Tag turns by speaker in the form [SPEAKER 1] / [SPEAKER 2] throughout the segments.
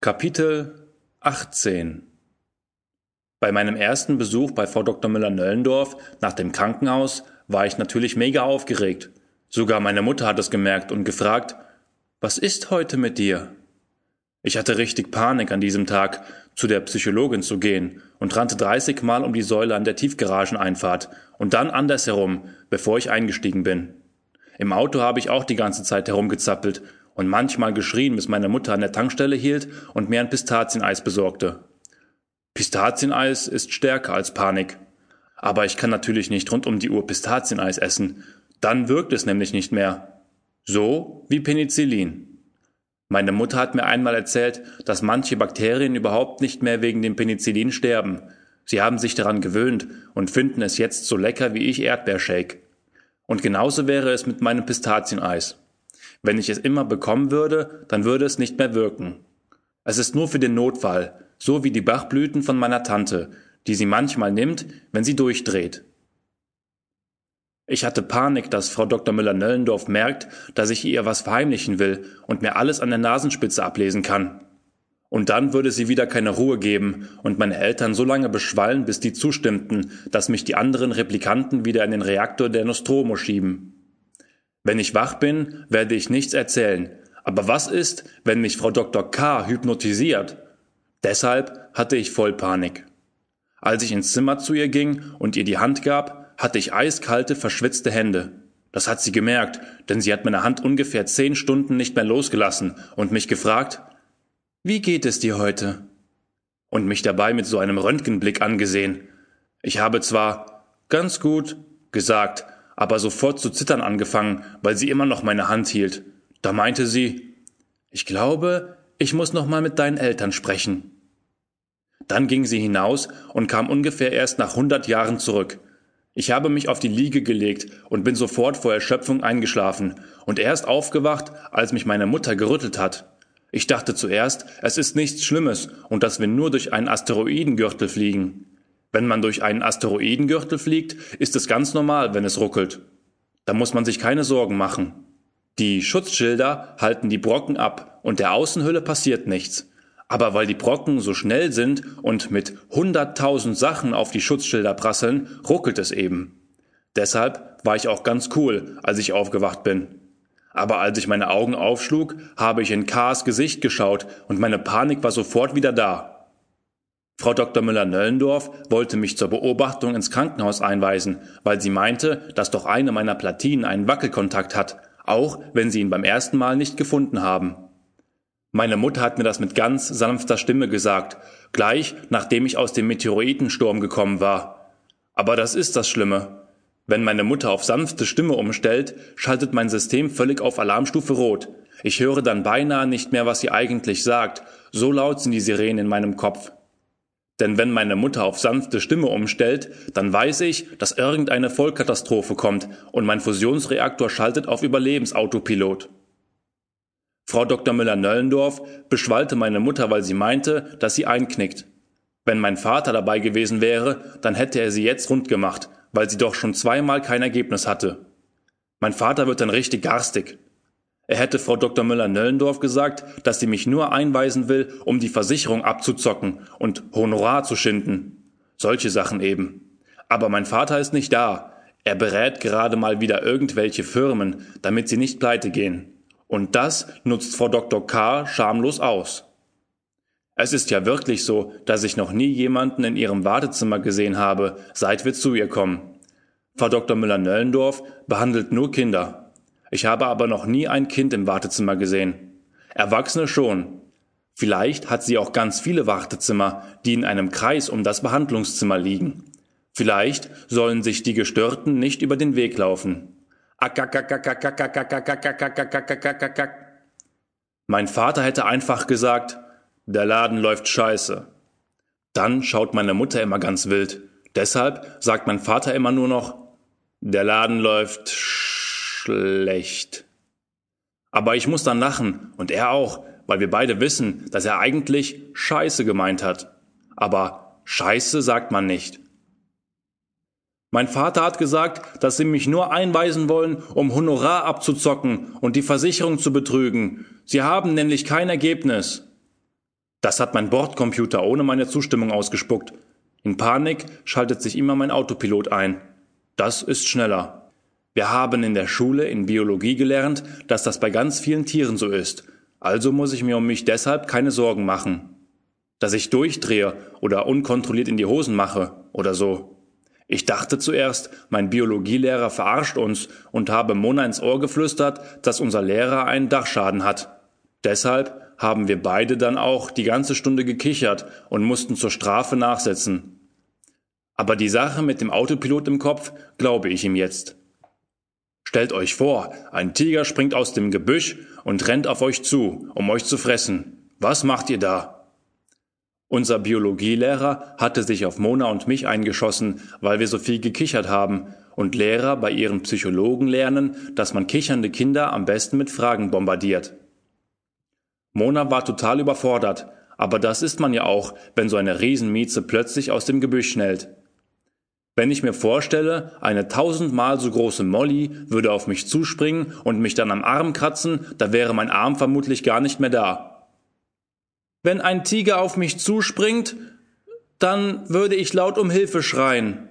[SPEAKER 1] Kapitel 18 Bei meinem ersten Besuch bei Frau Dr. Müller-Nöllendorf nach dem Krankenhaus war ich natürlich mega aufgeregt. Sogar meine Mutter hat es gemerkt und gefragt, was ist heute mit dir? Ich hatte richtig Panik an diesem Tag, zu der Psychologin zu gehen und rannte 30 Mal um die Säule an der Tiefgarageneinfahrt und dann andersherum, bevor ich eingestiegen bin. Im Auto habe ich auch die ganze Zeit herumgezappelt und manchmal geschrien, bis meine Mutter an der Tankstelle hielt und mir ein Pistazieneis besorgte. Pistazieneis ist stärker als Panik. Aber ich kann natürlich nicht rund um die Uhr Pistazieneis essen. Dann wirkt es nämlich nicht mehr. So wie Penicillin. Meine Mutter hat mir einmal erzählt, dass manche Bakterien überhaupt nicht mehr wegen dem Penicillin sterben. Sie haben sich daran gewöhnt und finden es jetzt so lecker wie ich Erdbeershake. Und genauso wäre es mit meinem Pistazieneis. Wenn ich es immer bekommen würde, dann würde es nicht mehr wirken. Es ist nur für den Notfall, so wie die Bachblüten von meiner Tante, die sie manchmal nimmt, wenn sie durchdreht. Ich hatte Panik, dass Frau Dr. Müller-Nöllendorf merkt, dass ich ihr was verheimlichen will und mir alles an der Nasenspitze ablesen kann. Und dann würde sie wieder keine Ruhe geben und meine Eltern so lange beschwallen, bis die zustimmten, dass mich die anderen Replikanten wieder in den Reaktor der Nostromo schieben. Wenn ich wach bin, werde ich nichts erzählen. Aber was ist, wenn mich Frau Dr. K. hypnotisiert? Deshalb hatte ich voll Panik. Als ich ins Zimmer zu ihr ging und ihr die Hand gab, hatte ich eiskalte, verschwitzte Hände. Das hat sie gemerkt, denn sie hat meine Hand ungefähr 10 Stunden nicht mehr losgelassen und mich gefragt, »Wie geht es dir heute?« Und mich dabei mit so einem Röntgenblick angesehen. Ich habe zwar »ganz gut« gesagt, aber sofort zu zittern angefangen, weil sie immer noch meine Hand hielt. Da meinte sie, »Ich glaube, ich muss noch mal mit deinen Eltern sprechen.« Dann ging sie hinaus und kam ungefähr erst nach 100 Jahren zurück. Ich habe mich auf die Liege gelegt und bin sofort vor Erschöpfung eingeschlafen und erst aufgewacht, als mich meine Mutter gerüttelt hat. Ich dachte zuerst, es ist nichts Schlimmes und dass wir nur durch einen Asteroidengürtel fliegen. Wenn man durch einen Asteroidengürtel fliegt, ist es ganz normal, wenn es ruckelt. Da muss man sich keine Sorgen machen. Die Schutzschilder halten die Brocken ab und der Außenhülle passiert nichts. Aber weil die Brocken so schnell sind und mit 100.000 Sachen auf die Schutzschilder prasseln, ruckelt es eben. Deshalb war ich auch ganz cool, als ich aufgewacht bin. Aber als ich meine Augen aufschlug, habe ich in K.'s Gesicht geschaut und meine Panik war sofort wieder da. Frau Dr. Müller-Nöllendorf wollte mich zur Beobachtung ins Krankenhaus einweisen, weil sie meinte, dass doch eine meiner Platinen einen Wackelkontakt hat, auch wenn sie ihn beim ersten Mal nicht gefunden haben. Meine Mutter hat mir das mit ganz sanfter Stimme gesagt, gleich nachdem ich aus dem Meteoritensturm gekommen war. Aber das ist das Schlimme. Wenn meine Mutter auf sanfte Stimme umstellt, schaltet mein System völlig auf Alarmstufe Rot. Ich höre dann beinahe nicht mehr, was sie eigentlich sagt, so laut sind die Sirenen in meinem Kopf. Denn wenn meine Mutter auf sanfte Stimme umstellt, dann weiß ich, dass irgendeine Vollkatastrophe kommt und mein Fusionsreaktor schaltet auf Überlebensautopilot. Frau Dr. Müller-Nöllendorf beschwallte meine Mutter, weil sie meinte, dass sie einknickt. Wenn mein Vater dabei gewesen wäre, dann hätte er sie jetzt rund gemacht, weil sie doch schon 2-mal kein Ergebnis hatte. Mein Vater wird dann richtig garstig. Er hätte Frau Dr. Müller-Nöllendorf gesagt, dass sie mich nur einweisen will, um die Versicherung abzuzocken und Honorar zu schinden. Solche Sachen eben. Aber mein Vater ist nicht da. Er berät gerade mal wieder irgendwelche Firmen, damit sie nicht pleite gehen. Und das nutzt Frau Dr. K. schamlos aus. Es ist ja wirklich so, dass ich noch nie jemanden in ihrem Wartezimmer gesehen habe, seit wir zu ihr kommen. Frau Dr. Müller-Nöllendorf behandelt nur Kinder. Ich habe aber noch nie ein Kind im Wartezimmer gesehen. Erwachsene schon. Vielleicht hat sie auch ganz viele Wartezimmer, die in einem Kreis um das Behandlungszimmer liegen. Vielleicht sollen sich die Gestörten nicht über den Weg laufen. Mein Vater hätte einfach gesagt, der Laden läuft scheiße. Dann schaut meine Mutter immer ganz wild. Deshalb sagt mein Vater immer nur noch, der Laden läuft schlecht. Aber ich muss dann lachen und er auch, weil wir beide wissen, dass er eigentlich Scheiße gemeint hat. Aber Scheiße sagt man nicht. Mein Vater hat gesagt, dass sie mich nur einweisen wollen, um Honorar abzuzocken und die Versicherung zu betrügen. Sie haben nämlich kein Ergebnis. Das hat mein Bordcomputer ohne meine Zustimmung ausgespuckt. In Panik schaltet sich immer mein Autopilot ein. Das ist schneller. Wir haben in der Schule in Biologie gelernt, dass das bei ganz vielen Tieren so ist. Also muss ich mir um mich deshalb keine Sorgen machen. Dass ich durchdrehe oder unkontrolliert in die Hosen mache oder so. Ich dachte zuerst, mein Biologielehrer verarscht uns und habe Mona ins Ohr geflüstert, dass unser Lehrer einen Dachschaden hat. Deshalb haben wir beide dann auch die ganze Stunde gekichert und mussten zur Strafe nachsitzen. Aber die Sache mit dem Autopilot im Kopf glaube ich ihm jetzt. Stellt euch vor, ein Tiger springt aus dem Gebüsch und rennt auf euch zu, um euch zu fressen. Was macht ihr da? Unser Biologielehrer hatte sich auf Mona und mich eingeschossen, weil wir so viel gekichert haben, und Lehrer bei ihren Psychologen lernen, dass man kichernde Kinder am besten mit Fragen bombardiert. Mona war total überfordert, aber das ist man ja auch, wenn so eine Riesenmieze plötzlich aus dem Gebüsch schnellt. Wenn ich mir vorstelle, eine 1000-mal so große Molly würde auf mich zuspringen und mich dann am Arm kratzen, da wäre mein Arm vermutlich gar nicht mehr da. Wenn ein Tiger auf mich zuspringt, dann würde ich laut um Hilfe schreien.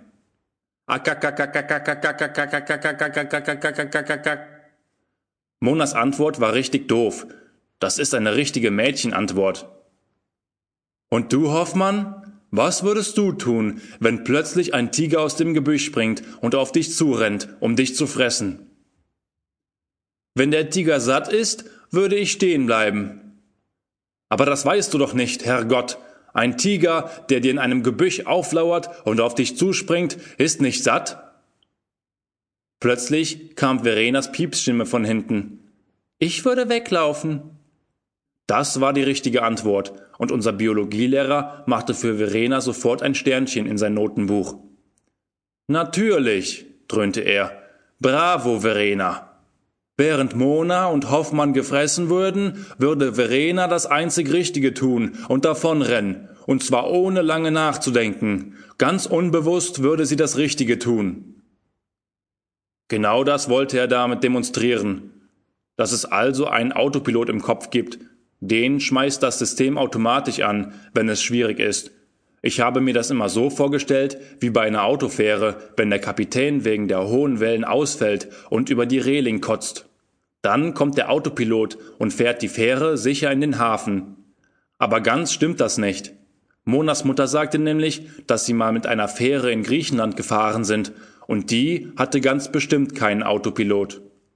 [SPEAKER 1] Monas Antwort war richtig doof. Das ist eine richtige Mädchenantwort. Und du, Hoffmann? Was würdest du tun, wenn plötzlich ein Tiger aus dem Gebüsch springt und auf dich zurennt, um dich zu fressen? Wenn der Tiger satt ist, würde ich stehen bleiben. Aber das weißt du doch nicht, Herrgott. Ein Tiger, der dir in einem Gebüsch auflauert und auf dich zuspringt, ist nicht satt? Plötzlich kam Verenas Piepsstimme von hinten. Ich würde weglaufen. Das war die richtige Antwort, und unser Biologielehrer machte für Verena sofort ein Sternchen in sein Notenbuch. Natürlich, dröhnte er. Bravo, Verena. Während Mona und Hoffmann gefressen würden, würde Verena das einzig Richtige tun und davonrennen, und zwar ohne lange nachzudenken. Ganz unbewusst würde sie das Richtige tun. Genau das wollte er damit demonstrieren. Dass es also einen Autopilot im Kopf gibt. Den schmeißt das System automatisch an, wenn es schwierig ist. Ich habe mir das immer so vorgestellt, wie bei einer Autofähre, wenn der Kapitän wegen der hohen Wellen ausfällt und über die Reling kotzt. Dann kommt der Autopilot und fährt die Fähre sicher in den Hafen. Aber ganz stimmt das nicht. Monas Mutter sagte nämlich, dass sie mal mit einer Fähre in Griechenland gefahren sind, und die hatte ganz bestimmt keinen Autopilot.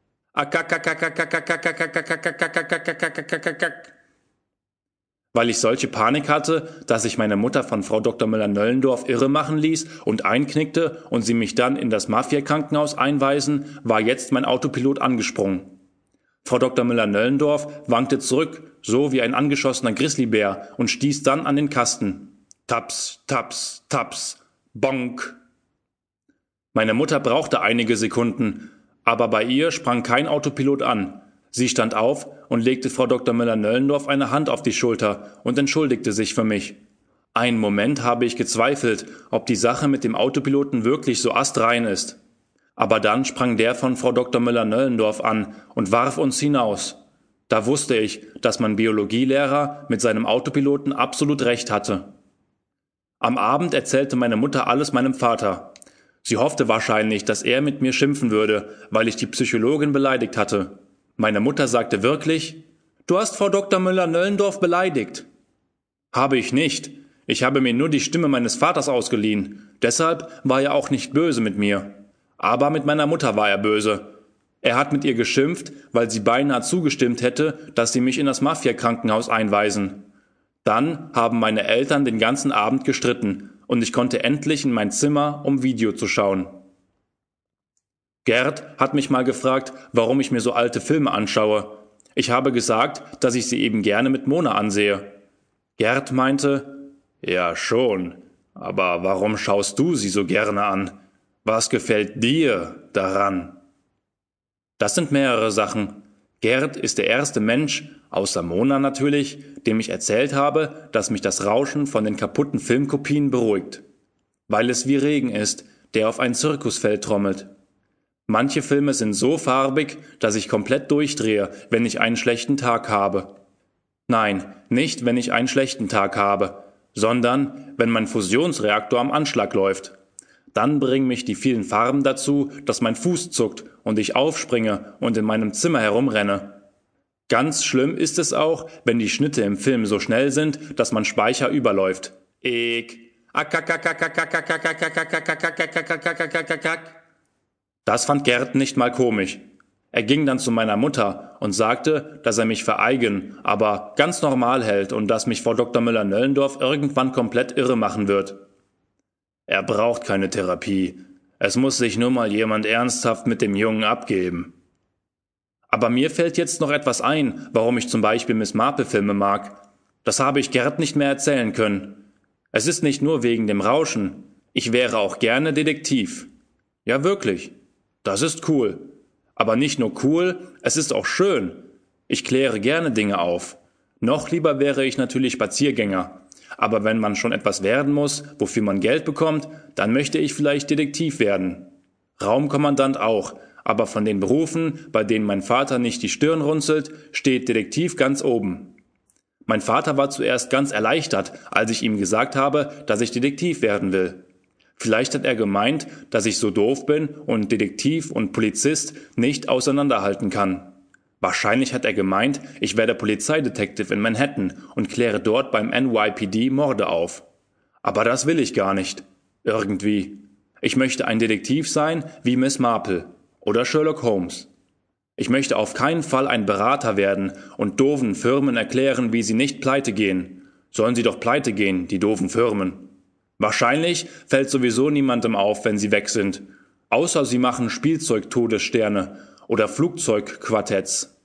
[SPEAKER 1] Weil ich solche Panik hatte, dass ich meine Mutter von Frau Dr. Müller-Nöllendorf irre machen ließ und einknickte und sie mich dann in das Mafia-Krankenhaus einweisen, war jetzt mein Autopilot angesprungen. Frau Dr. Müller-Nöllendorf wankte zurück, so wie ein angeschossener Grizzlybär, und stieß dann an den Kasten. Taps, taps, taps, bonk. Meine Mutter brauchte einige Sekunden, aber bei ihr sprang kein Autopilot an. Sie stand auf und legte Frau Dr. Müller-Nöllendorf eine Hand auf die Schulter und entschuldigte sich für mich. Einen Moment habe ich gezweifelt, ob die Sache mit dem Autopiloten wirklich so astrein ist. Aber dann sprang der von Frau Dr. Müller-Nöllendorf an und warf uns hinaus. Da wusste ich, dass mein Biologielehrer mit seinem Autopiloten absolut recht hatte. Am Abend erzählte meine Mutter alles meinem Vater. Sie hoffte wahrscheinlich, dass er mit mir schimpfen würde, weil ich die Psychologin beleidigt hatte. Meine Mutter sagte wirklich, »Du hast Frau Dr. Müller-Nöllendorf beleidigt.« »Habe ich nicht. Ich habe mir nur die Stimme meines Vaters ausgeliehen. Deshalb war er auch nicht böse mit mir. Aber mit meiner Mutter war er böse. Er hat mit ihr geschimpft, weil sie beinahe zugestimmt hätte, dass sie mich in das Mafia-Krankenhaus einweisen. Dann haben meine Eltern den ganzen Abend gestritten und ich konnte endlich in mein Zimmer, um Video zu schauen. Gerd hat mich mal gefragt, warum ich mir so alte Filme anschaue. Ich habe gesagt, dass ich sie eben gerne mit Mona ansehe. Gerd meinte, ja schon, aber warum schaust du sie so gerne an? Was gefällt dir daran? Das sind mehrere Sachen. Gerd ist der erste Mensch, außer Mona natürlich, dem ich erzählt habe, dass mich das Rauschen von den kaputten Filmkopien beruhigt. Weil es wie Regen ist, der auf ein Zirkusfeld trommelt. Manche Filme sind so farbig, dass ich komplett durchdrehe, wenn ich einen schlechten Tag habe. Nein, nicht, wenn ich einen schlechten Tag habe, sondern wenn mein Fusionsreaktor am Anschlag läuft. Dann bringen mich die vielen Farben dazu, dass mein Fuß zuckt und ich aufspringe und in meinem Zimmer herumrenne. Ganz schlimm ist es auch, wenn die Schnitte im Film so schnell sind, dass mein Speicher überläuft. Das fand Gerd nicht mal komisch. Er ging dann zu meiner Mutter und sagte, dass er mich für eigen, aber ganz normal hält und dass mich Frau Dr. Müller-Nöllendorf irgendwann komplett irre machen wird. Er braucht keine Therapie. Es muss sich nur mal jemand ernsthaft mit dem Jungen abgeben. Aber mir fällt jetzt noch etwas ein, warum ich zum Beispiel Miss Marple-Filme mag. Das habe ich Gerd nicht mehr erzählen können. Es ist nicht nur wegen dem Rauschen. Ich wäre auch gerne Detektiv. Ja, wirklich. Das ist cool. Aber nicht nur cool, es ist auch schön. Ich kläre gerne Dinge auf. Noch lieber wäre ich natürlich Spaziergänger. Aber wenn man schon etwas werden muss, wofür man Geld bekommt, dann möchte ich vielleicht Detektiv werden. Raumkommandant auch. Aber von den Berufen, bei denen mein Vater nicht die Stirn runzelt, steht Detektiv ganz oben. Mein Vater war zuerst ganz erleichtert, als ich ihm gesagt habe, dass ich Detektiv werden will. Vielleicht hat er gemeint, dass ich so doof bin und Detektiv und Polizist nicht auseinanderhalten kann. Wahrscheinlich hat er gemeint, ich werde Polizeidetektiv in Manhattan und kläre dort beim NYPD Morde auf. Aber das will ich gar nicht. Irgendwie. Ich möchte ein Detektiv sein wie Miss Marple oder Sherlock Holmes. Ich möchte auf keinen Fall ein Berater werden und doofen Firmen erklären, wie sie nicht pleite gehen. Sollen sie doch pleite gehen, die doofen Firmen. Wahrscheinlich fällt sowieso niemandem auf, wenn sie weg sind. Außer sie machen Spielzeug-Todessterne oder Flugzeugquartetts.